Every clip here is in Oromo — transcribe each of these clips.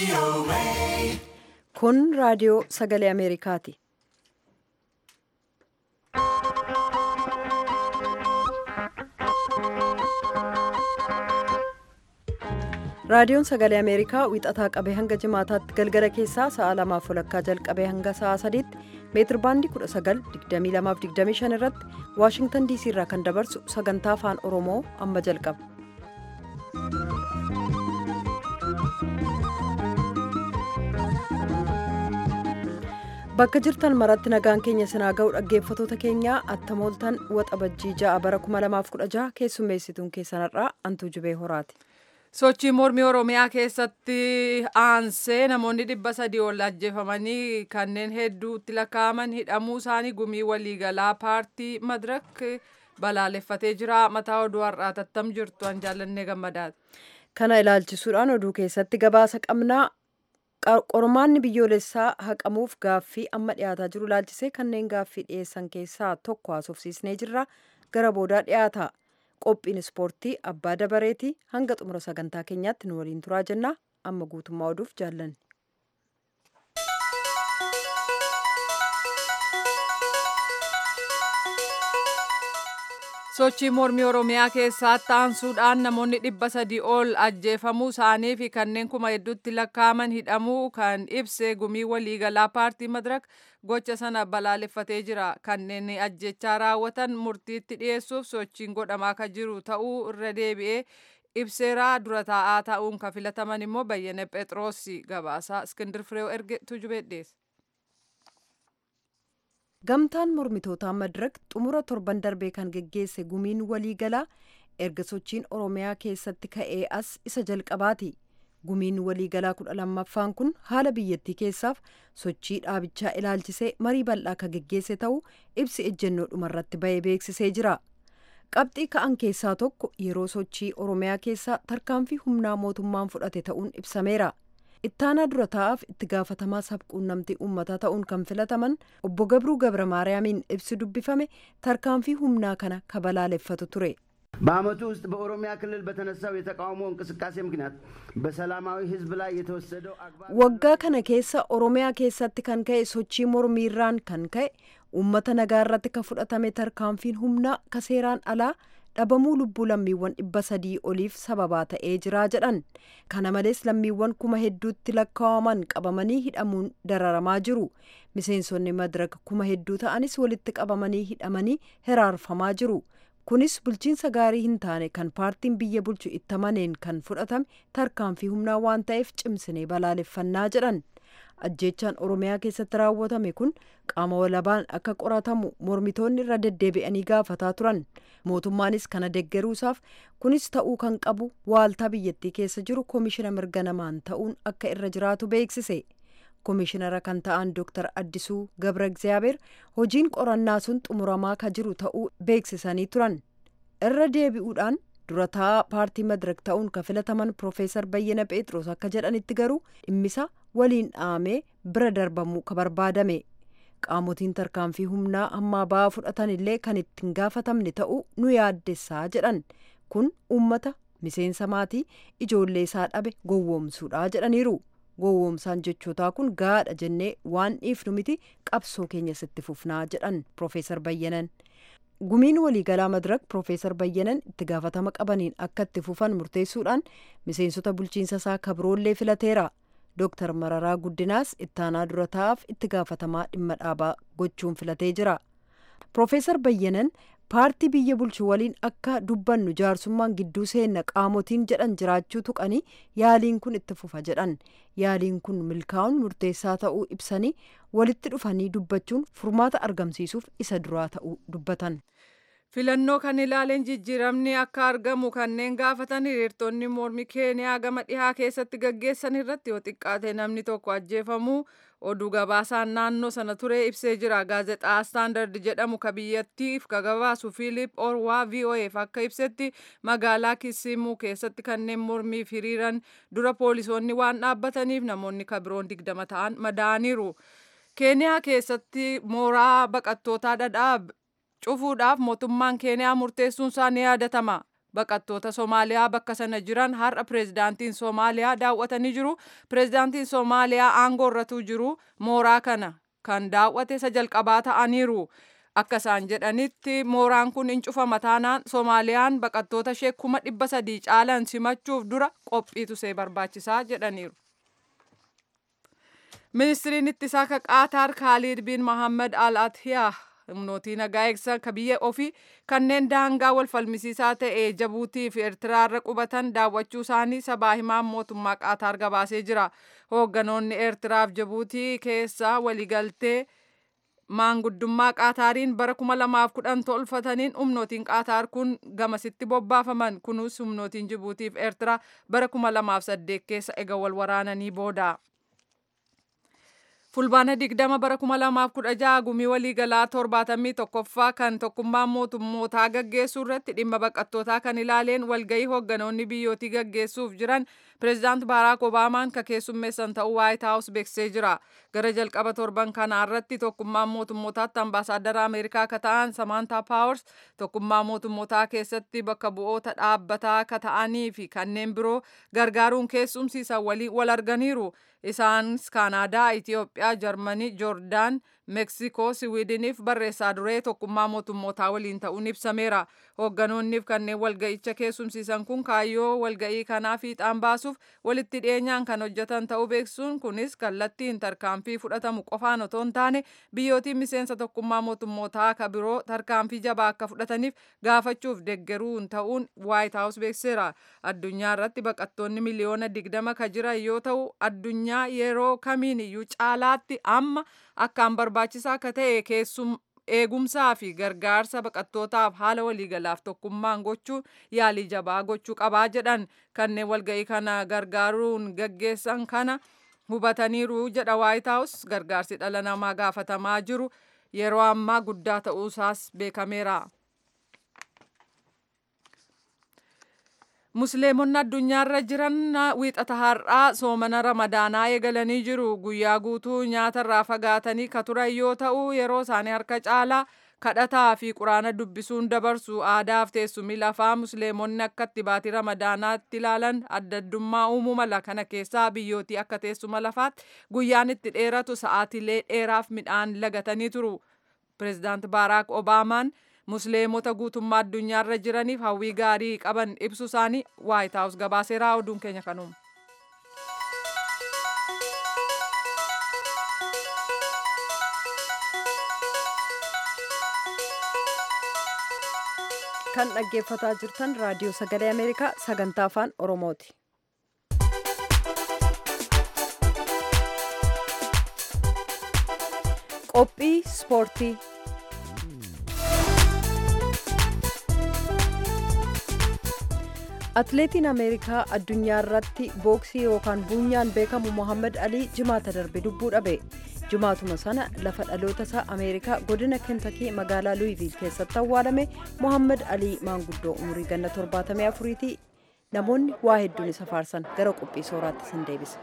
Kun raadiyoo sagalee Ameerikaati. Raadiyoon sagalee Ameerikaa wixataa qabee hanga jimaataatti galgala keessaa sa'a 2:00 jalqabee hanga sa'a 3:00 meetir baandii 19:22-25 irratti Waashingtan DC irraa kan dabarsu sagantaa afaan Oromoo amma jalqaba. Bakka jirtan maratti nagaan keenya sinaa ga'u dhaggeeffatoota keenyaa attamooltan waxabajjii 6 bara 2016 keessummeessituun keessanarraa Antuu Jibee Horaati. Sochii mormii Oromiyaa keessatti aansee namoonni 300 ol ajjeefamanii kanneen hedduutti lakkaa'aman hidhamuu isaanii gumii waliigalaa paartii Madirak balaaleffatee jira. Mataa oduu har'aa tattam jirtu an jaallannee gammadaati. Kana ilaalchisuudhaan oduu keessatti gabaasa qabnaa. Qormaanni biyyoolessaa haqamuuf gaaffii amma dhiyaataa jiru ilaalchisee kanneen gaaffii dhiyeessan keessaa tokko haasofsiisnee jirra. Gara boodaa dhiyaata. Qophiin ispoortii abbaa dabareetii hanga xumura sagantaa keenyaatti nu waliin turaa jenna. Amma guutummaa oduuf jaallanne. Sochii mormii Oromiyaa keessatti aansuudhaan namoonni 300 ol ajjeefamuu isaanii fi kanneen kuma hedduutti lakkaa'aman hidhamuu kan ibse gumii waliigalaa paartii Madirak gocha sana balaaleffatee jira. Kanneen ajjechaa raawwatan murtiitti dhiyeessuuf sochiin godhamaa kan jiru ta'uu irra deebi'ee ibseera. Dura taa'aa ta'uun kan filataman immoo Bayyane Phexros gabaasaa Iskindir Fireew erge Tujubee dhiyeesse. Gamtaan mormitootaa Madirak xumura torban darbee kan geggeesse gumiin waliigalaa erga sochiin Oromiyaa keessatti ka'ee as isa jalqabaati. Gumiin waliigalaa 12ffaan kun haala biyyattii keessaaf sochii dhaabichaa ilaalchisee marii bal'aa kan geggeesse ta'uu ibsi ejjennoo dhumarratti ba'ee beeksisee jira. Qabxii ka'an keessaa tokko yeroo sochii Oromiyaa keessaa tarkaanfii humnaa mootummaan fudhate ta'uun ibsameera. Ittaanaa dura taa'aaf itti gaafatamaa sabquunnamtii uummataa ta'uun kan filataman obbo Gabruu Gabra Maariyaamiin ibsi dubbifame tarkaanfii humnaa kana kabalaaleffatu ture. በዓመቱ ውስጥ በኦሮሚያ ክልል በተነሳው የተቃውሞ እንቅስቃሴ ምክንያት በሰላማዊ ሕዝብ ላይ የተወሰደው waggaa kana keessa Oromiyaa keessatti kan ka'e sochii mormiirraan kan ka'e uummata nagaa irratti kan fudhatame tarkaanfiin humnaa ka seeraan alaa dhabamuu lubbuu lammiiwwan 300 oliif sababaa ta'ee jira jedhan. Kana malees lammiiwwan kuma hedduutti lakkaa'aman qabamanii hidhamuun dararamaa jiru. Miseensonni Madirak kuma hedduu ta'anis walitti qabamanii hidhamanii hiraarfamaa jiru. Kunis bulchiinsa gaarii hin taane kan paartiin biyya bulchu itti amaneen kan fudhatame tarkaanfii humnaa waan ta'eef cimsinee balaaleffannaa jedhan. Ajjeechaan Oromiyaa keessatti raawwatame kun qaama walabaan akka qoratamu mormitoonni irra deddeebi'anii gaafataa turan. Mootummaanis kana deeggaruusaaf kunis ta'uu kan qabu waaltaa biyyattii keessa jiru koomishina mirga namaan ta'uun akka irra jiraatu beeksise. Koomishinara kan ta'an Dr. Addisuu Gabra Egzaabeer hojiin qorannaa sun xumuramaa kan jiru ta'uu beeksisanii turan. Irra deebi'uudhaan dura taa'aa paartii Madirak ta'uun kan filataman Profeesar Bayyana Phexros akka jedhanitti garuu dhimmisa waliin dhahamee bira darbamuu ka barbaadame. Qaamotiin tarkaanfii humnaa hammaa ba'aa fudhatan illee kan ittiin gaafatamne ta'uu nu yaaddessaa jedhan. Kun uummata miseensa maatii ijoollee isaa dhabe gowwoomsuudha jedhaniiru. Gowwoomsaan jechootaa kun gaadha jennee waan dhiifnu miti qabsoo keenyas itti fufnaa jedhan Profeesar Bayyanan. Gumiin waliigalaa Madirak Profeesar Bayyanan itti gaafatama qabaniin akka itti fufan murteessuudhaan miseensota bulchiinsa isaa kabroollee filateera. Dr. Mararaa Guddinaas ittaanaa dura taa'aaf itti gaafatamaa dhimma dhaabaa gochuun filatee jira. Profeesar Bayyanan paartii biyya bulchu waliin akka dubbannu jaarsummaan gidduu seenna qaamotiin jedhan jiraachuu tuqanii yaaliin kun itti fufa jedhan. Yaaliin kun milkaa'uun murteessaa ta'uu ibsanii walitti dhufanii dubbachuun furmaata argamsiisuuf isa duraa ta'uu dubbatan. Filannoo kan ilaaleen jijjiiramni akka argamu kanneen gaafatan hiriirtonni mormii Keeniyaa gama dhihaa keessatti gaggeessan irratti yoo xiqqaate namni tokko ajjeefamuu oduu gabaasaan naannoo sana ture ibsee jira. Gaazexaa Standard jedhamu ka biyyattiif ka gabaasu Philip Orwaa VOA'f akka ibsetti magaalaa Kisimuu keessatti kanneen mormiif hiriiran dura poolisoonni waan dhaabbataniif namoonni ka biroon 20 ta'an madaaniiru. Keeniyaa keessatti mooraa baqattootaa dhadhaab cufuudhaaf mootummaan Keeniyaa murteessuun isaa ni yaadatama. baqattoota Somaaliyaa bakka sana jiran har'a pireezidaantiin Somaaliyaa daawwatanii jiru. Pireezidaantiin Somaaliyaa aangoo irratti jiru mooraa kana kan daawwate isa jalqabaa ta'aniiru. Akka isaan jedhanitti mooraan kun hin cufama taanaan Soomaaliyaan baqattoota ishee 300,000 caalan simachuuf dura qophiitu see barbaachisaa jedhaniiru. Ministiriin ittisaa ka Qaataar Khalid bin Mohammed Al Athiyaa humnootii nagaa eegsisan ka biyya ofii kanneen daangaa wal falmisiisaa ta'e Jabuutii fi Eertiraarra qubatan daawwachuu isaanii sabaa himaan mootummaa Qaataar gabaasee jira. Hoogganoonni Eertiraaf Jabuutii keessaa waliigaltee maanguddummaa Qaataariin bara 2010 tolfataniin humnootiin Qaataar kun gamasitti bobbaafaman. Kunis humnootiin Jibuutiif Eertiraa bara 2008 keessa ega wal waraananii booda. Fulbaana 20 bara 2016 gumii waliigalaa 71ffaa kan tokkummaan mootummootaa gaggeessuu irratti dhimma baqattootaa kan ilaaleen walgahii hoogganoonni biyyootii gaggeessuuf jiran pireezidaant Baaraak Obaamaan ka keessummeessan ta'uu Waayit Haawus beeksisee jira. Gara jalqaba torban kanaa irratti tokkummaan mootummootaatti ambaasaaddara Ameerikaa ka ta'an Samaantaa Paawars tokkummaa mootummootaa keessatti bakka bu'oota dhaabbataa ka ta'anii fi kanneen biroo gargaaruun keessumsiisan waliin wal arganiiru. Isaanis Kaanaadaa, Itiyoophiyaa, Jarmanii, Joordaan, Meeksikoo, Siwiidiniif barreessaa duree tokkummaa mootummootaa waliin ta'uun ibsameera. Hoogganoonniif kanneen walga'icha keessumsiisan kun kaayyoo walga'ii kanaa fiixaan baasuuf walitti dhiyeenyaan kan hojjetan ta'uu beeksisuun kunis kallattiin tarkaanfii fudhatamu qofaan otoo hin taane biyyootiin miseensa tokkummaa mootummootaa ka biroo tarkaanfii jabaa akka fudhataniif gaafachuuf deeggaruun ta'uun Waayit Haawus beeksiseera. Addunyaa irratti baqattoonni miliyoona 20 ka jiran yoo ta'u addunyaa yeroo kamiin iyyuu caalaatti amma akkaan barbaachisaa akka ta'e eegumsaa fi gargaarsa baqattootaaf haala waliigalaaf tokkummaan gochuu yaalii jabaa gochuu qabaa jedhan. Kanneen walga'ii kana gargaaruun gaggeessan kana hubataniiru jedha Waayit Haawus. Gargaarsi dhala namaa gaafatamaa jiru yeroo ammaa guddaa ta'uusaas beekameera. Musliimonni addunyaarra jiran wiixata har'aa soomana ramadaanaa eegalanii jiru. Guyyaa guutuu nyaatarraa fagaatanii ka turan yoo ta'u yeroo isaanii harka caalaa kadhataa fi quraana dubbisuun dabarsu. Aadaaf teessumni lafaa musliimonni akka itti baatii ramadaanaatti ilaalan adda addummaa uumuu mala. Kana keessaa biyyootii akka teessuma lafaatti guyyaan itti dheeratu sa'aatilee dheeraaf midhaan lagatanii turu. Pireezidaant Baaraak Obaamaan musliimota guutummaa addunyaarra jiraniif hawwii gaarii qaban ibsu isaanii Waayit Haawus gabaaseera. Oduun keenya kanuma. Kan dhaggeeffataa jirtan raadiyoo sagalee Ameerikaa sagantaa afaan Oromooti. Qophii ispoortii. Atileetiin Ameerikaa addunyaa irratti booksii yookaan buunyaan beekamu Mohammed Alii jimaata darbe lubbuu dhabe. Jimaatuma sana lafa dhaloota isaa Ameerikaa godina Kentakii magaalaa Luwiviil keessatti awwaalame. Mohammed Alii maanguddoo umurii ganna 74ti. Namoonni waa hedduun isa faarsan. Gara qophii sooraatti sin deebisa.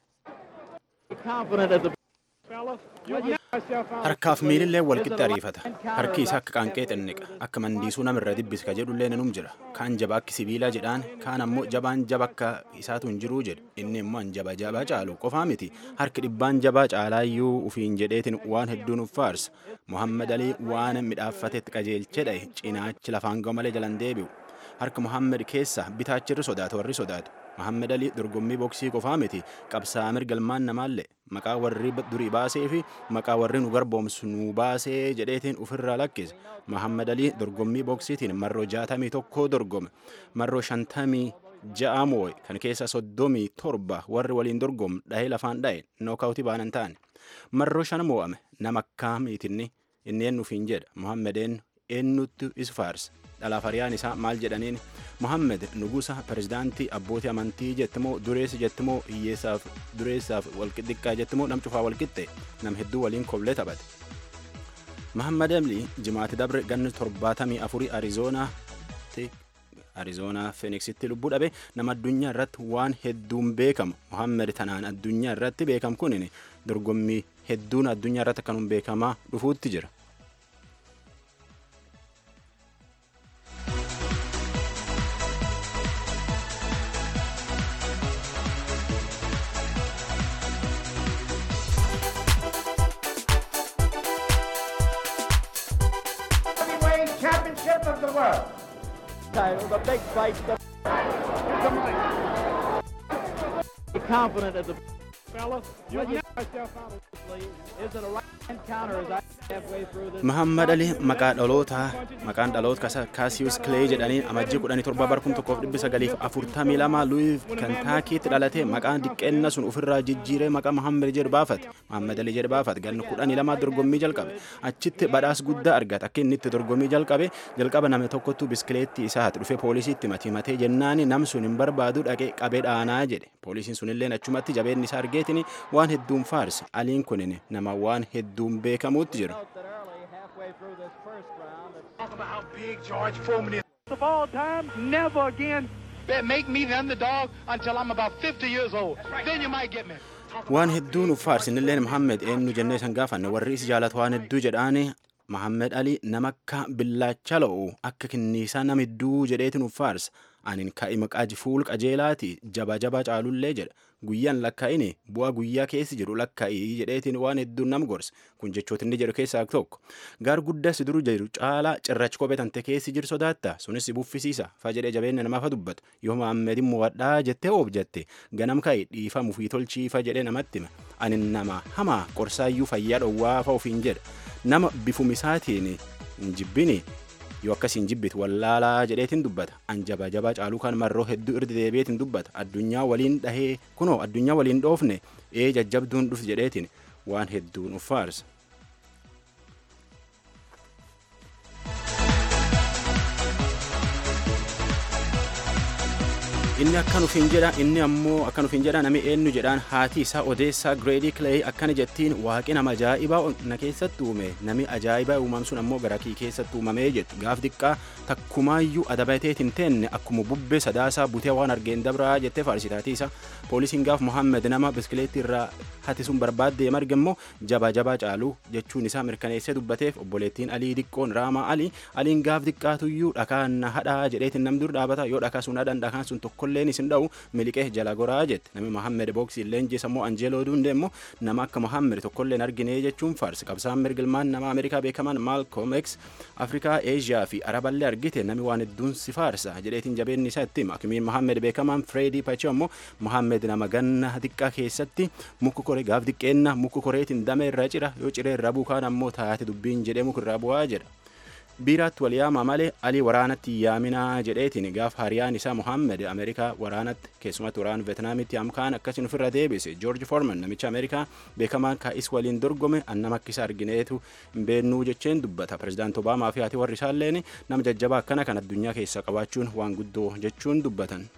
Harkaaf miilillee walqixxe ariifata. Harki isaa akka qaanqee xinniqa. Akka mandiisuu namirra dibbisa jedhullee nanum jira. Kaan jaba akka sibiilaa jedhaan, kaan ammoo jabaan jaba akka isaatu hin jiruu jedhu. Inni immoo jaba caalu qofaa miti. Harki dhibbaan jabaa caalaayyuu ufiin jedheetiin waan hedduun uffaarsa. Mohammed Alii waan midhaaffatetti qajeelchee dhahe cinaachi lafaan ga'u malee jalan deebi'u. Harka Mohammed keessa bitaachirri sodaatu warri sodaatu. Mohammed Alii dorgommii boksii qofaa miti qabsaa'aa mirgalmaan namaallee maqaa warri durii baasee fi maqaa warri nu garboomsu nu baasee jedheetiin ofirraa lakkise. Mohammed Alii dorgommii boksiitiin marroo 61 dorgome. Marroo 56 moo'e kan keessa 37 warri waliin dorgomu dhahee lafaan dhahe nookaawutii baanan ta'an. Marroo 5 moo'ame nama akkamiitinni inni eenyuufiin jedha. Mohammed eenyutti isa faarsa. Dhalaaf hariyaan isaa maal jedhaniin Mohammed nugusa pireezidaantii abbootii amantii jettimoo dureessi jettimoo hiyyeessaaf dureessaaf walqixxiqqaa jettimoo nam cufaa walqixxe nam hedduu waliin koblee taphate. Mohammed Alii jimaati dabre ganni 74 Arizoonaa Feeniksitti lubbuu dhabe. Nama addunyaa irratti waan hedduun beekamu. Mohammed tanaan addunyaa irratti beekamu kunin dorgommii hedduun addunyaa irratti akkanum beekamaa dhufuutti jira. The big fight. Confident as a fella. You myself out of is it a right counter as I halfway through this? Muhammad Ali maqaan dhaloota Cassius Clay jedhanii amajjii 17 bara 1942 Louis Kentuckytti dhalate maqaan diqqeenna sun ofirraa jijjiiree maqaa Muhammad jedhu baafate. Muhammad Ali jedhu baafate ganna 12 dorgommii jalqabe. Achitti badhaas guddaa argate. Akka inni itti dorgommii jalqaba nama tokkottu biskileettii isaatti dhufee poolisiitti matee jennaani nam sun hin barbaadu dhaqee qabee dhaanaa jedhe. Poolisiin sunillee achumatti jabeenni isaa argeetini waan hedduun faarse. Aliin kunin nama waan hedduun beekamuutti jira. Of all time, never again. Make me the underdog until I'm about 50 years old. Then you might get me. Waan hedduun uffaasinillee Muhammad eenyu jennee san gaafanne warri is jaalatu waan hedduu jedhaani Muhammad Ali nama akka billaacha lo'u akka kinniisaa nama hedduu jedheetiin uffaarsa. Anin kaa'ima fuul qajeelaati jaba caalullee jedha. Guyyaan lakkaa'ini bu'aa guyyaa keessi jiru lakkaa'ii jedheetiin waan hedduun nam gorsa. Kun jechoota inni jedhu keessaa tokko. Gaar guddaa si duru jiru caalaa cirrachi kophee tante keessi jiru sodaatta. Sunis buffisiisa. Fa jedhee jabeenya namaaf dubbatu. Yoo Muhammad mo'adhaa jettee jette ganam kaa'e dhiifamu fi tolchiifa jedhee namatti hima. Ani nama hamaa qorsaayyuu fayyaa dhowwaa fa ofiin jedha. Nama bifumisaatiin hin jibbini. Yoo akkasiin jibbitu wallaalaa jedheetiin dubbata. An jaba caaluu kan marroo hedduu irra deebi'eetiin dubbata. Addunyaa waliin dhahee kunoo addunyaa waliin dhoofne jajjabduun dhuf jedheetiin waan hedduun uffaarsa. Inni akkan ufin jedha inni ammoo akkan ufin jedha nami eenyu jedhaan haati isaa Odeessaa Grady Clay akkana jettiin waaqi nama ajaa'ibaa na keessatti uume nami ajaa'ibaa uumam sun ammoo gara kii keessatti uumamee jettu gaaf diqqaa takkumaayyuu adabateetiin teenne akkuma bubbee sadaasaa butee waan argeen dabraa jettee faarsitaatii isa poolisiin gaaf Muhammad nama biskileetti irraa hati sun barbaaddee marge immoo jaba caaluu jechuun isaa mirkaneessee dubbateef obboleettiin Alii diqqoon Raamaa Aliin gaaf diqqaatuyyuu dhakaa na hadhaa jedheetiin nam dur dhaabata yoo dhakaa sun hadhan dhakaan sun tokkolleen isin dha'u miliqee jala goraa jette nami Muhammad boksii leenjii sammoo Anjeeloo Duundee immoo nama akka Muhammad tokkolleen argine jechuun faarsi qabsaan mirgilmaan nama Ameerikaa beekaman Malcolm X Afrikaa Eeshiyaa fi Araballee argite nami waan hedduun si faarsa jedheetiin jabeenni isaa itti hima akkamiin Muhammad beekamaan Freddie Pacho ammoo Muhammad nama ganna xiqqaa keessatti mukku koree gaaf diqqeenna mukku koreetiin dame irra cira yoo ciree irra buukaan ammoo taate dubbiin jedhee muku irraa bu'aa jedha. Biiraatti waliyaama malee Alii waraanatti yaaminaa jedheetiin gaaf hariyaan isaa Muhammad Ameerikaa waraanatti keessumatti waraana Veetnaamitti amkaan akkasiin ofirra deebise George Foreman namicha Ameerikaa beekamaan kaa'is waliin dorgome annama akka isa argineetu hin beennuu jecheen dubbata. Pirezidaanti Obaamaa fi haati warri isaalleen nama jajjabaa akkana kan addunyaa keessa qabaachuun waan guddoo jechuun dubbatan.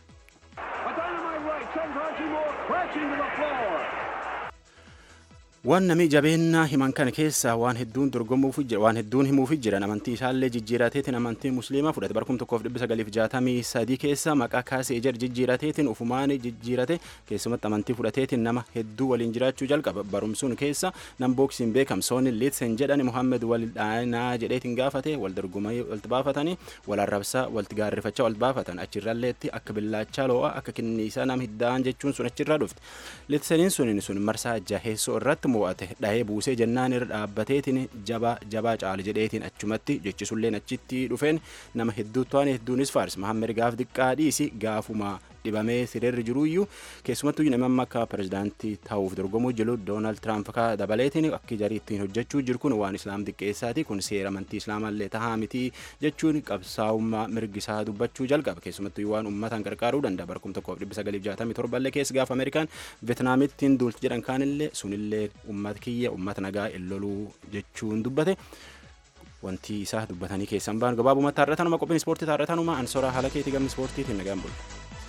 Waan namni jabeennaa himan kana keessaa waan hedduun dorgomuuf jira waan hedduun himuuf jira amantii isaallee jijjiirateetiin amantii musliimaa fudhate bara 1963 keessa maqaa kaasee jijjiirateetiin ufumaan jijjiirate keessumatti amantii fudhateetiin nama hedduu waliin jiraachuu jalqaba barumsuun keessa nam booksiin beekamsoonni Litsen jedhani Muhammad wal dhaanaa jedheetiin gaafate wal dorgomanii wal baafatanii wal arrabsaa wal gaarrifachaa wal baafatan achirralleetti akka billaachaa lo'a akka kinniisaa nam hiddaan jechuun sun achirraa dhufte Litseniin sun marsaa jaheessoo irratti mo'ate dhahee buusee jennaan irra dhaabbateetiin jaba caali jedheetiin achumatti jechisulleen achitti dhufeen nama hedduutu waan hedduunis faarsa Muhammad gaaf diqqaa dhiisi gaafuma dhibamee sirerri jiruyyuu keessumattuu nama akka pirezidaantii ta'uuf dorgomuu jiru Doonaald Tiraamp akka dabaleetiin akka jarii ittiin hojjechuu jiru kun waan islaam diqqeessaati kun seera amantii islaamallee tahaa miti jechuun qabsaa'ummaa mirgisaa dubbachuu jalqaba keessumattuu waan uummataan gargaaruu danda'a bara 1967 illee keessa gaaf Ameerikaan Veetnaamittiin duulti jedhan kaanillee sunillee uummata kiyya uummata nagaa illoluu jechuun dubbate. Wanti isaa dubbatanii keessan baan gabaabumatti taarratanuma qophiin ispoortii taarratanuma ansoraa haala keetii gamni ispoortiitiin nagaan bulu.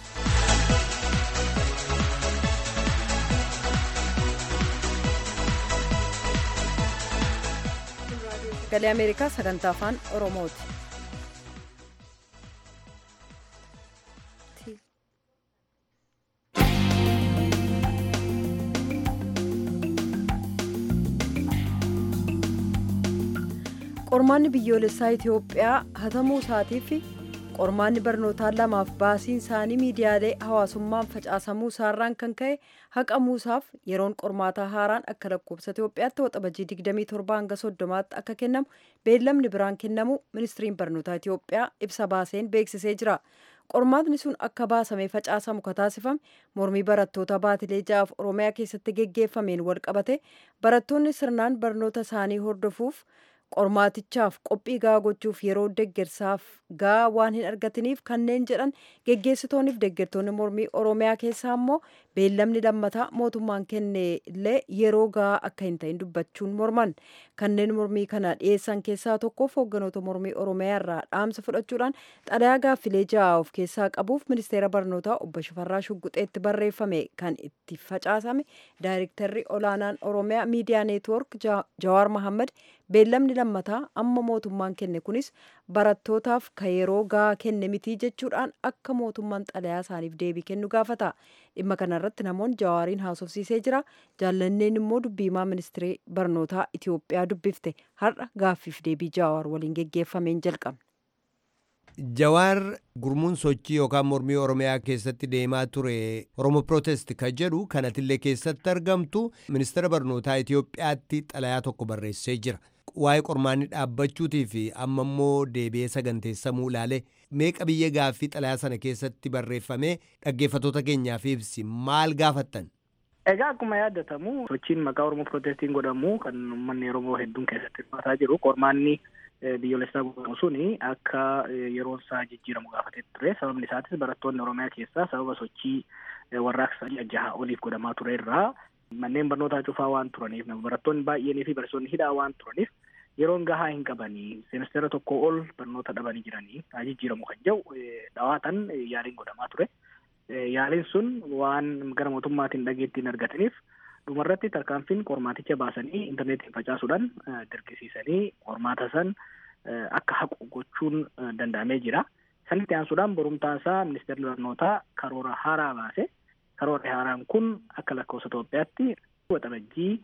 Galee Ameerikaa sagantaa afaan Oromooti. Qormaanni biyyoolessaa Itoophiyaa hatamuu isaatii fi qormaanni barnootaa lamaaf baasiin isaanii miidiyaalee hawaasummaan facaasamuu isaarraan kan ka'e haqamuusaaf yeroon qormaataa haaraan akka lakkoofsa Itoophiyaatti waxabajii 27 hanga 30tti akka kennamu beellamni biraan kennamu ministiriin barnootaa Itoophiyaa ibsa baaseen beeksisee jira. Qormaatni sun akka baasamee facaasamu kataasifame mormii barattoota baatilee ja'aaf Oromiyaa keessatti geggeeffameen wal qabate barattoonni sirnaan barnoota isaanii hordofuuf qormaatichaaf qophii gahaa gochuuf yeroo deeggarsaaf gahaa waan hin argatiniif kanneen jedhan geggeessitoonniif deeggartoonni mormii Oromiyaa keessaa immoo beellamni lammataa mootummaan kenne illee yeroo gahaa akka hin ta'in dubbachuun morman. Kanneen mormii kana dhiyeessan keessaa tokkoof hoogganoota mormii Oromiyaa irraa dhaamsa fudhachuudhaan xalayaa gaaffilee ja'a of keessaa qabuuf ministeera barnootaa obbo Shifarraa Shugguxeetti barreeffame kan itti facaasame daayirektarri olaanaan Oromiyaa miidiyaa neetwoork Jawaar Mohaammed beellamni lammataa amma mootummaan kenne kunis barattootaaf ka yeroo gahaa kenne mitii jechuudhaan akka mootummaan xalayaa isaaniif deebii kennu gaafata. Dhimma kanarratti namoonni Jawaariin haasofsiisee jira. Jaallanneen immoo dubbiimaa ministeera barnootaa Itoophiyaa dubbifte har'a gaaffiif deebii Jawaar waliin geggeeffameen jalqabne. Jawaar gurmuun sochii yookaan mormii Oromiyaa keessatti deemaa ture Oromo Protest kan jedhu kanatillee keessatti argamtu ministeera barnootaa Itoophiyaatti xalayaa tokko barreessee jira. Waa'ee qormaanni dhaabbachuutii fi amma immoo deebi'ee saganteessamuu ilaale meeqa biyya gaaffii xalayaa sana keessatti barreeffamee dhaggeeffatoota keenyaaf ibsi maal gaafattan? Egaa akkuma yaadatamu sochiin maqaa Oromo Protestiin godhamu kan uummanni Oromoo hedduun keessatti hirmaataa jiru qormaanni biyyoolessaa godhamu suni akka yeroon isaa jijjiiramu gaafatee ture. Sababni isaatis barattoonni Oromiyaa keessaa sababa sochii warraaqsa jaha oliif godhamaa ture irraa manneen barnootaa cufaa waan turaniif barattoonni baay'eenii fi barsiisonni hidhaa waan turaniif yeroon gahaa hin qabanii seemistera tokko ol barnoota dhabanii jiranii jijjiiramu kan jedhu dhawaatan yaaliin godhamaa ture. Yaaliin sun waan gara mootummaatiin dhageettiin argataniif dhumarratti tarkaanfiin qormaaticha baasanii intarneetiin facaasuudhaan dirqisiisanii qormaata san akka haqu gochuun danda'amee jira. Sanitti aansuudhaan borumtaasaa ministeerri barnootaa karoora haaraa baase. Karoorri haaraan kun akka lakkoofsa Itoophiyaatti waxabajjii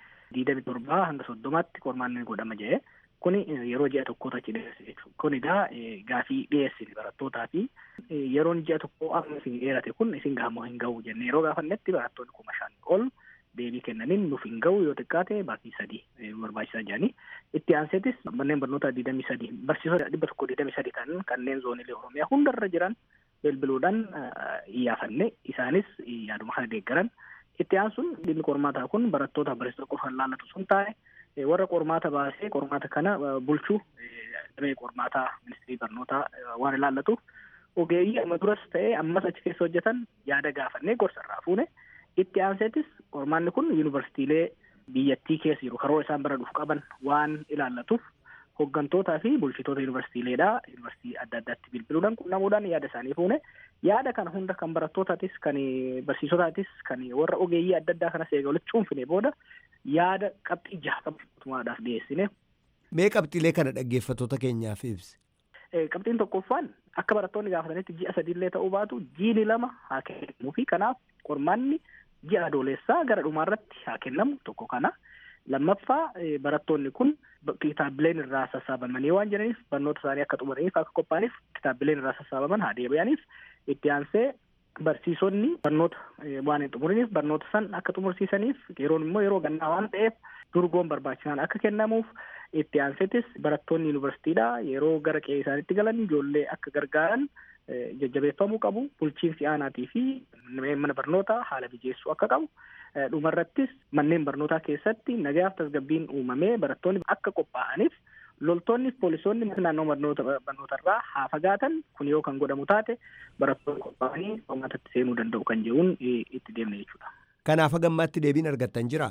27 hanga 30tti qormaanni godhama jedhe. Kuni yeroo ji'a tokkoota achi dheeresse jechuudha. Kun egaa gaafii dhiyeessine barattootaa fi yeroon ji'a tokko amma isin dheerate kun isin gahamoo hin ga'u jennee yeroo gaafannetti barattoonni 5,000 ol deebii kennaniin nuuf hin ga'u yoo xiqqaate baatii 3 barbaachisaa jedhanii. Itti aanseetis manneen barnoota 23 barsiisota 123 ta'an kanneen zoonilee Oromiyaa hundarra jiran bilbiluudhaan iyyafanne isaanis yaaduma kana deeggaran. Itti aansuun dhimmi qormaataa kun barattoota barsiisota qofaan laallatu sun taa'e warra qormaata baasee qormaata kana bulchuu damee qormaataa ministeerii barnootaa waan ilaallatuuf ogeeyyii amma duras ta'ee ammas achi keessa hojjetan yaada gaafannee gorsarraa fuune. Itti aanseetis qormaanni kun yuunivarsiitiilee biyyattii keessa jiru karoora isaan bara dhuuf qaban waan ilaallatuuf hooggantootaa fi bulchitoota yuunivarsiitiileedhaa yuunivarsiitii adda addaatti bilbiluudhaan qunnamuudhaan yaada isaanii fuune. Yaada kana hunda kan barattootatis kan barsiisotaatis kan warra ogeeyyii adda addaa kanas eega walitti cuunfine booda yaada qabxii 6 qabxumaadhaaf dhiyeessine. Mee qabxiilee kana dhaggeeffatoota keenyaaf ibsi? Qabxiin tokkoffaan akka barattoonni gaafatanitti ji'a 3 illee ta'uu baatu jiini 2 haa kennamuu fi kanaaf qormaanni ji'a adoolessaa gara dhumaarratti haa kennamu tokko kana. Lammaffaa barattoonni kun kitaabileen irraa sassaabamanii waan jiraniif barnoota isaanii akka xumuraniif akka qophaa'aniif kitaabileen irraa sassaabaman haa deebi'aniif. Itti aansee barsiisonni barnoota waan hin xumuriniif barnoota san akka xumursiisaniif yeroon immoo yeroo gannaa waan ta'eef durgoon barbaachisaan akka kennamuuf. Itti aanseetis barattoonni yuunivarsiitiidhaa yeroo gara qe'ee isaaniitti galan ijoollee akka gargaaran jajjabeeffamuu qabu. Bulchiinsi aanaatii fi mana barnootaa haala mijeessuu akka qabu. Dhumarrattis manneen barnootaa keessatti nagaaf tasgabbiin uumamee barattoonni akka qophaa'aniif loltoonni fi poolisoonni naannoo barnootarraa haa fagaatan. Kun yoo kan godhamu taate barattoonni qophaa'anii qormaatatti seenuu danda'u kan jedhuun itti deemne jechuudha. Kanaaf hanga ammaatti deebiin argattan jiraa?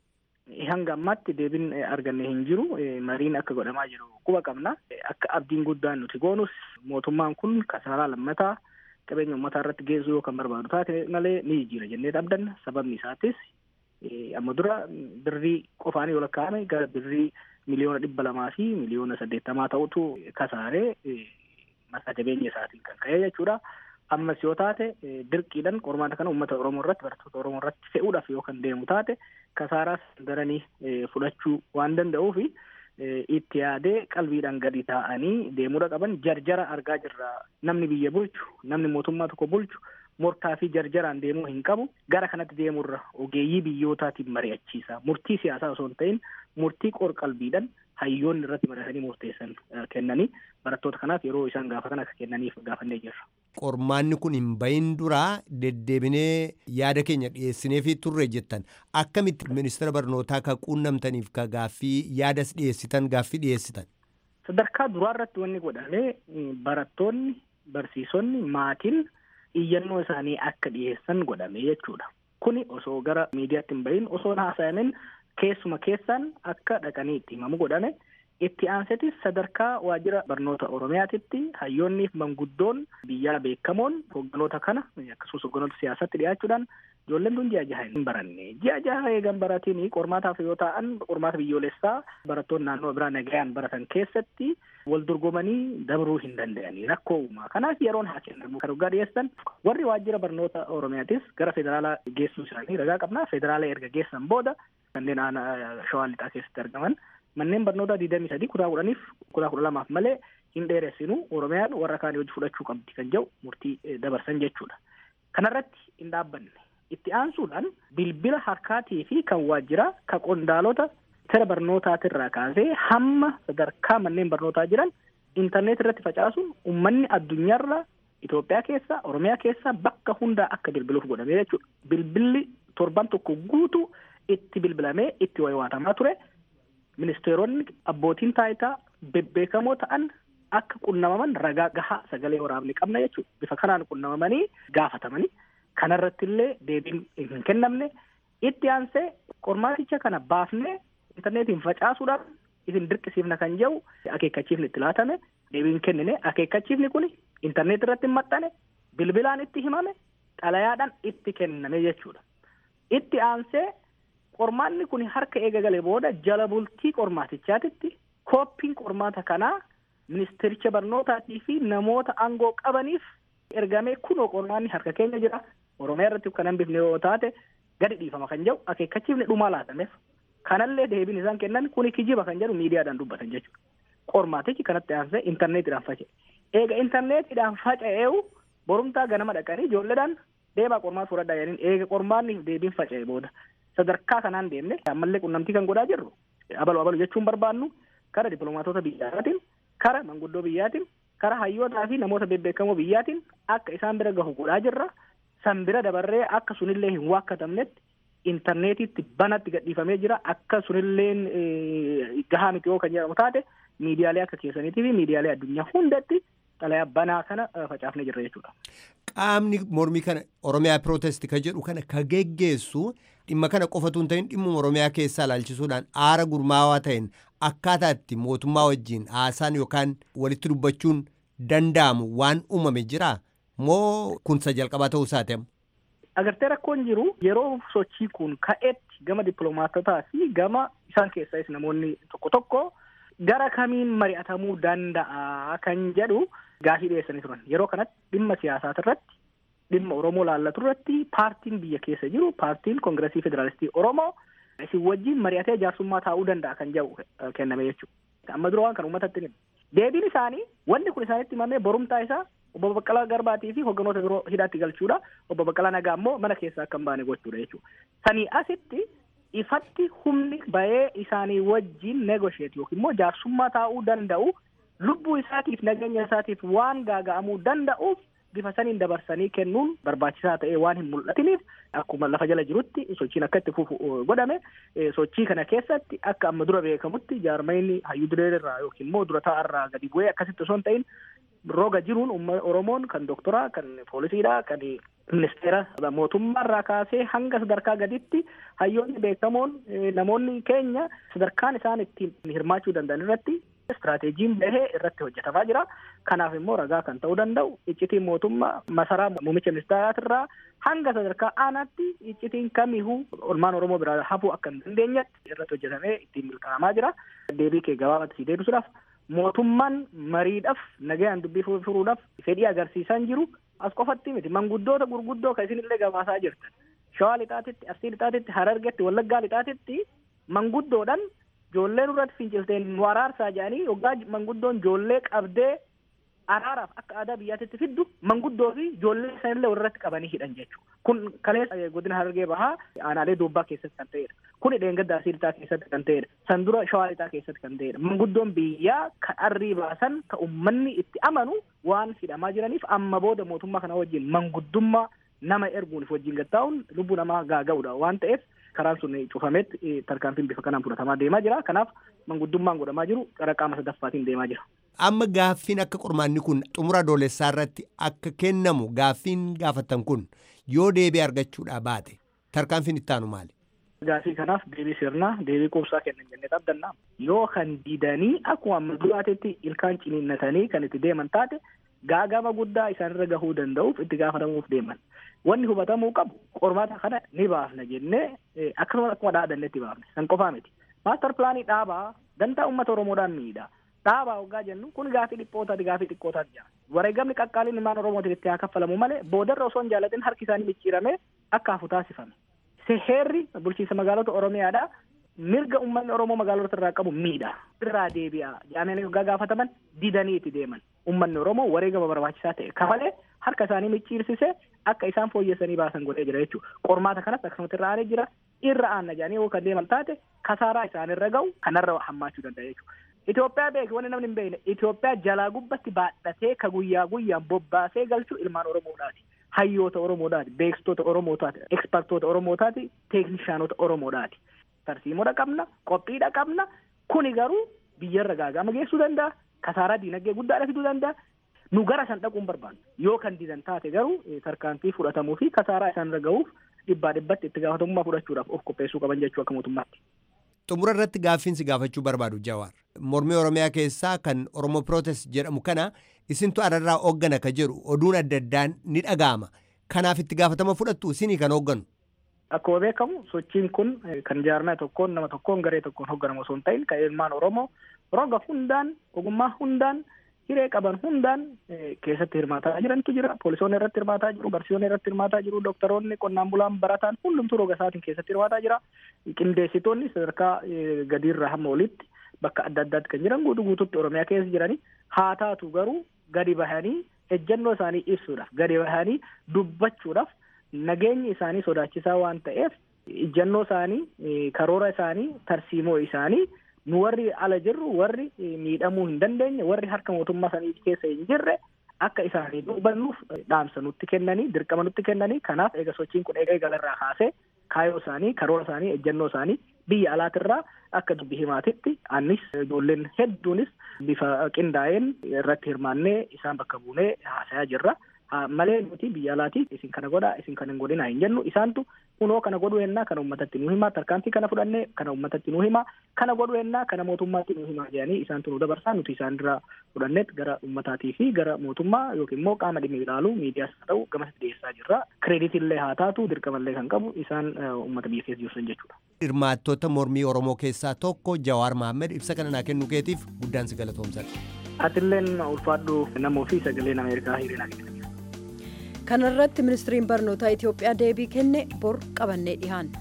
Hanga ammaatti deebiin arganne hin jiru. Mariin akka godhamaa jiru quba qabna. Akka abdiin guddaan nuti goonus mootummaan kun kasaaraa lammataa qabeenya uummataa irratti geessuu yoo kan barbaadu taate malee ni jijjiira jennee abdanna. Sababni isaatis amma dura birrii qofaan yoo lakkaa'ame gara birrii miliyoona 200 fi miliyoona 80 ta'utu kasaaree mataa jabeenya isaatiin kan ka'e jechuudha. Ammas yoo taate dirqiidhaan qormaata kana uummata Oromoo irratti barattoota Oromoo irratti fe'uudhaaf yoo kan deemu taate kasaaraas daranii fudhachuu waan danda'uuf itti yaadee qalbiidhaan gadi taa'anii deemuudha qaban jarjara argaa jirra. Namni biyya bulchu, namni mootummaa tokko bulchu mortaa fi jarjaraan deemuu hin qabu. Gara kanatti deemurra ogeeyyii biyyootaatiin mari'achiisa. Murtii siyaasaa osoo hin ta'in murtii qalbiidhaan hayyoonni irratti maratanii murteessan kennanii barattoota kanaaf yeroo isaan gaafatan akka kennaniif gaafannee jirra. Qormaanni kun hin bahin duraa deddeebinee yaada keenya dhiyeessineefi turre jettan akkamitti ministeera barnootaa ka quunnamtaniif ka gaaffii yaadas dhiyeessitan gaaffii dhiyeessitan? Sadarkaa duraa irratti wanni godhamee barattoonni, barsiisonni, maatiin iyyannoo isaanii akka dhiyeessan godhame jechuudha. Kuni osoo gara miidiyaatti hin bahin osoo haasayamin keessuma keessaan akka dhaqanii itti himamu godhame. Itti aansetis sadarkaa waajjira barnoota Oromiyaatitti hayyoonnii fi manguddoon biyyaa beekamoon hogganoota kana akkasumas hogganoota siyaasatti dhiyaachuudhaan ijoolleen tun ji'a jaha hin baranne. Ji'a jaha eegan baratiin qormaataaf yoo ta'an qormaata biyyoolessaa barattoonni naannoo biraa nagayaan baratan keessatti wal dorgomanii dabruu hin danda'anii rakkoo uumaa. Kanaaf yeroon haa kennamu kan dhugaa dhiyeessan warri waajjira barnoota Oromiyaatis gara federaalaa geessuu isaanii ragaa qabna. Federaalaa erga geessan booda kanneen Shawaa Lixaa keessatti argaman manneen barnoota 23 kutaa 10 kutaa 12 malee hin dheeressinu Oromiyaan warra kaanii hojii fudhachuu qabdi kan jedhu murtii dabarsan jechuudha. Kanarratti hin dhaabbanne. Itti aansuudhaan bilbila harkaatii fi kan waajjiraa kan qondaalota sirna barnootaatirraa kaasee hamma sadarkaa manneen barnootaa jiran intarneet irratti facaasuun uummanni addunyaarraa Itoophiyaa keessa Oromiyaa keessa bakka hundaa akka bilbiluuf godhamee jechuudha. Bilbilli torban tokko guutuu itti bilbilamee itti wayiwaatamaa ture. Ministeeronni abbootiin taayitaa bebbeekamoo ta'an akka qunnamaman ragaa gahaa sagalee waraabni qabna jechuudha. Bifa kanaan qunnamamanii gaafatamanii kanarratti illee deebiin hin kennamne. Itti aansee qormaaticha kana baafnee intarneetiin facaasuudhaan isin dirqisiifna kan jedhu akeekkachiifni itti laatame deebiin kennine. Akeekkachiifni kun intarneet irratti hin maxxane bilbilaan itti himame xalayaadhaan itti kenname jechuudha. Itti aansee qormaanni kun harka eega galee booda jala bultii qormaatichaatitti kooppiin qormaata kanaa ministeericha barnootaatii fi namoota aangoo qabaniif ergamee kunoo qormaanni harka keenya jira Oromiyaa irratti kan hambifne yoo taate gadi dhiifama kan jedhu akeekkachiifni dhumaa laatameef kanallee deebiin isaan kennan kuni kijiba kan jedhu miidiyaadhaan dubbatan jechuudha. Qormaatichi kanatti aansee intarneetiidhaan faca'e. Eega intarneetiidhaan faca'eewu borumtaa ganama dhaqanii ijoolleedhaan deebaa qormaata fudhadhaa jedhanii eega qormaanni deebiin faca'e booda sadarkaa kanaan deemne ammallee qunnamtii kan godhaa jirru abalu jechuun barbaannu kara dippiloomaatota biyyaatiin kara manguddoo biyyaatiin kara hayyootaa fi namoota bebbeekamoo biyyaatiin akka isaan bira gahu godhaa jirra. San bira dabarree akka sunillee hin waakkatamnetti intarneetiitti banatti gadhiifamee jira. Akka sunillee gahaa miti yoo kan jedhamu taate miidiyaalee akka keessaniitii fi miidiyaalee addunyaa hundatti xalayaa banaa kana facaafnee jirra jechuudha. Qaamni mormii kana Oromiyaa Pirootesti ka jedhu kana ka geggeessu dhimma kana qofatu hin ta'in dhimma Oromiyaa keessaa ilaalchisuudhaan aara gurmaawaa ta'een akkaataa itti mootummaa wajjin haasaan yookaan walitti dubbachuun danda'amu waan uumame jiraa moo kunsa jalqabaa ta'uu isaati? Agartee rakkoon jiru yeroo sochii kun ka'etti gama dippiloomaatotaa fi gama isaan keessaas namoonni tokko tokko gara kamiin mari'atamuu danda'a kan jedhu gaafii dhiyeessanii turan. Yeroo kanatti dhimma siyaasaa irratti dhimma Oromoo laallatu irratti paartiin biyya keessa jiru paartiin Koongireesii Federaalistii Oromoo isin wajjin mari'atee jaarsummaa taa'uu danda'a kan jedhu kenname jechuudha. Amma dura waan kan uummatatti himu. Deebiin isaanii wanni kun isaanitti himamee borumtaa isaa obbo Baqqalaa Garbaatii fi hogganoota biroo hidhaatti galchuudha. Obbo Baqqalaa Nagaa immoo mana keessaa akka hin baane gochuudha jechuudha. Sanii asitti ifatti humni bahee isaanii wajjin negosheet yookiin immoo jaarsummaa taa'uu danda'u lubbuu isaatiif nageenya isaatiif waan gaaga'amuu danda'uuf bifa saniin dabarsanii kennuun barbaachisaa ta'ee waan hin mul'atiniif akkuma lafa jala jirutti sochiin akka itti fufu godhame. Sochii kana keessatti akka amma dura beekamutti jaarmayni hayyuu dureerraa yookiin immoo dura taa'arraa gadi bu'ee akkasitti osoo hin ta'in roga jiruun Oromoon kan doktoraa kan poolisiidhaa kan ministeera mootummaarraa kaasee hanga sadarkaa gaditti hayyoonni beekamoon namoonni keenya sadarkaan isaan ittiin hirmaachuu danda'an irratti istiraateejiin bahee irratti hojjetamaa jira. Kanaaf immoo ragaa kan ta'uu danda'u iccitiin mootummaa masaraa muummicha ministeeraatirraa hanga sadarkaa aanaatti iccitiin kamiyyuu olmaan Oromoo biraa hafuu akka hin dandeenyetti irratti hojjetamee ittiin milkaa'amaa jira. Deebii kee gabaabatti si deebisuudhaaf mootummaan mariidhaaf nagayaan dubbii furuudhaaf fedhii agarsiisan jiru as qofatti miti manguddoota gurguddoo kan isinillee gabaasaa jirtan Shawaa Lixaatitti, Arsii Lixaatitti, Harargetti, Wallaggaa Lixaatitti manguddoodhaan ijoolleen irratti finciltee nu araarsaa jedhanii waggaa manguddoon ijoollee qabdee araaraaf akka aadaa biyyaatti fiddu manguddoo fi ijoollee sanillee warratti qabanii hidhan jechuudha. Kun kaleessa godina Harargee Bahaa aanaalee Doobbaa keessatti kan ta'edha. Kun Dheengaddaa Siiltaa keessatti kan ta'edha. San dura Shawaa Lixaa keessatti kan ta'edha. Manguddoon biyyaa kan arrii baasan kan uummanni itti amanu waan hidhamaa jiraniif amma booda mootummaa kana wajjin manguddummaa nama erguun wajjin gattaa'uun lubbuu namaa gaaga'uudha waan ta'eef karaan sun cufametti tarkaanfiin bifa kanaan fudhatamaa deemaa jira. Kanaaf manguddummaan godhamaa jiru gara qaama sadaffaatiin deemaa jira. Amma gaaffiin akka qormaanni kun xumura adoolessaa irratti akka kennamu gaaffiin gaafatan kun yoo deebii argachuudhaa baate tarkaanfiin itti aanu maali? Gaaffii kanaaf deebii sirnaa deebii quubsaa kennan jennee qabdannaa yoo kan didanii akkuma amma duraatetti ilkaan ciniinnatanii kan itti deeman taate gaagama guddaa isaanirra gahuu danda'uuf itti gaafatamuuf deeman. Wanni hubatamuu qabu qormaata kana ni baafna jennee akkuma dhaadannetti baafne san qofaa miti. Maastar pilaanii dhaabaa dantaa uummata Oromoodhaan miidha. Dhaabaa waggaa jennu kun gaafii dhiphootaati gaafii xiqqootaati jira. Wareegamni qaqqaaliin ilmaan Oromootiin itti haa kaffalamu malee boodarra osoo hin jaalatin harki isaanii micciirame akka hafu taasifame. Seherri bulchiinsa magaalota Oromiyaadhaa mirga uummanni Oromoo magaalota irraa qabu miidha. Irraa deebi'aa jedhamanii waggaa gaafataman didanii itti deeman. Uummanni Oromoo wareegama barbaachisaa ta'e kafalee harka isaanii micciirsisee akka isaan fooyyessanii baasan godhee jira jechuudha. Qormaata kanas akkasumatti irra aanee jira. Irra aanna jedhanii yoo kan deeman taate kasaaraa isaanirra gahu kanarra hammaachuu danda'a jechuudha. Itoophiyaa beeki wanni namni hin beekne Itoophiyaa jalaa gubbatti baadhatee ka guyyaa guyyaan bobbaasee galchuu ilmaan Oromoodhaati. Hayyoota Oromoodhaati, beeksistoota Oromootaati, ekspertoota Oromootaati, teeknishaanota Oromoodhaati. Tarsiimoodha qabna, qophiidha qabna. Kuni garuu biyyarra gaagama geessuu danda'a. Kasaaraa diinagdee guddaadha fiduu danda'a. Nu gara san dhaquun barbaanna. Yoo kan didan taate garuu tarkaanfii fudhatamuu fi kasaaraa isaanirra gahuuf dhibbatti itti gaafatamummaa fudhachuudhaaf of qopheessuu qaban jechuu akka mootummaatti. Xumura irratti gaaffiinsi gaafachuu barbaadu Jawaar. Mormii Oromiyaa keessaa kan Oromoo Protest jedhamu kana isintu ararraa hooggana ka jedhu oduun adda addaan ni dhaga'ama. Kanaaf itti gaafatama fudhattu isinii kan hoogganu. Akkuma beekamu sochiin kun kan jaarmaa tokkoon nama tokkoon garee tokkoon hoogganamu osoo hin ta'in kan ilmaan Oromoo roga hundaan ogummaa hundaan hiree qaban hundaan keessatti hirmaataa jirantu jira. Poolisoonni irratti hirmaataa jiru, barsiisonni irratti hirmaataa jiru, doktoroonni, qonnaan bulaan, barataan hundumtuu roga isaatiin keessatti hirmaataa jira. Qindeessitoonni sadarkaa gadiirraa hamma olitti bakka adda addaatti kan jiran guutuutti Oromiyaa keessa jiranii haa taatu garuu gadi bahanii ejjennoo isaanii ibsuudhaaf gadi bahanii dubbachuudhaaf nageenyi isaanii sodaachisaa waan ta'eef ejjennoo isaanii karoora isaanii tarsiimoo isaanii nu warri ala jirru warri miidhamuu hin dandeenye warri harka mootummaa isaanii keessa hin jirre akka isaanii dubbannuuf dhaamsa nutti kennanii dirqama nutti kennanii kanaaf eega sochiin kun eegalarraa kaasee kaayoo isaanii karoora isaanii ejjennoo isaanii biyya alaatirraa akka dubbi himaatitti annis ijoolleen hedduunis bifa qindaa'een irratti hirmaannee isaan bakka buunee haasayaa jirra. Malee nuti biyya alaatiif isin kana godhaa isin kana hin godhinaa hin jennu isaantu kunoo kana godhuu ennaa kana uummatatti nu himaa tarkaanfii kana fudhannee kana uummatatti nu himaa kana godhuu ennaa kana mootummaatti nu himaa jedhanii isaantu nu dabarsaa nuti isaan irraa fudhanneet gara uummataatii fi gara mootummaa yookiin immoo qaama dhimmi ilaalu miidiyaas haa ta'u gamatti dhiyeessaa jirra. Kireeditillee haa taatu dirqamallee kan qabu isaan uummata biyya keessa jirsan jechuudha. Hirmaattota mormii Oromoo keessaa tokko Jawaar Mahammed ibsa kana naa kennu keetiif guddaan si galatoomsadha. Atilleen ulfaadhu namoo fi sagaleen Ameerikaa hiriiraan kenna. Kana irratti ministiriin barnootaa Itoophiyaa deebii kenne bor qabannee dhiyaanna.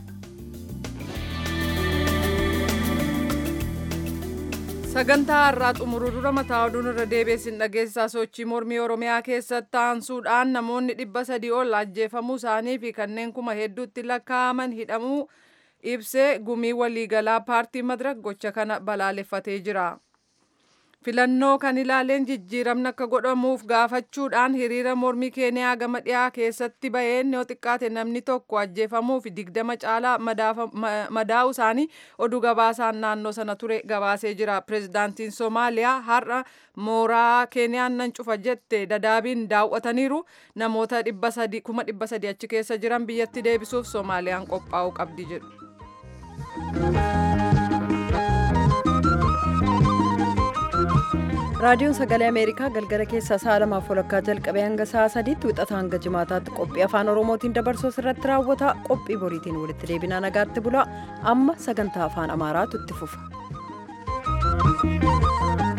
Sagantaa har'aa xumuruu dura mataa oduun irra deebiin dhageessisaa sochii mormii Oromiyaa keessatti aansuudhaan namoonni 300 ol ajjeefamuu isaanii fi kanneen kuma hedduutti lakkaa'aman hidhamuu ibsee gumii waliigalaa paartii Madirak gocha kana balaaleffatee jira. Filannoo kan ilaaleen jijjiiramni akka godhamuuf gaafachuudhaan hiriira mormii Keeniyaa gama dhiyaa keessatti baheen yoo xiqqaate namni tokko ajjeefamuu fi 20 caalaa madaa'uu isaanii oduu gabaasaan naannoo sana ture gabaasee jira. Pireezidaantiin Soomaaliyaa har'a mooraa Keeniyaan nan cufa jette Dadaabiin daawwataniiru. Namoota 300,000 achi keessa jiran biyyatti deebisuuf Soomaaliyaan qophaa'uu qabdi jedhu. raadiyoon sagalee ameerikaa galgala keessaa sa'a 2:00 jalqabee hanga sa'a 3tti wixata hanga jimaataatti qophii afaan oromootiin dabarsuu irratti raawwata. Qophii boriitiin walitti deebinaa nagaatti bulaa. Amma sagantaa afaan amaaraatu itti fufa.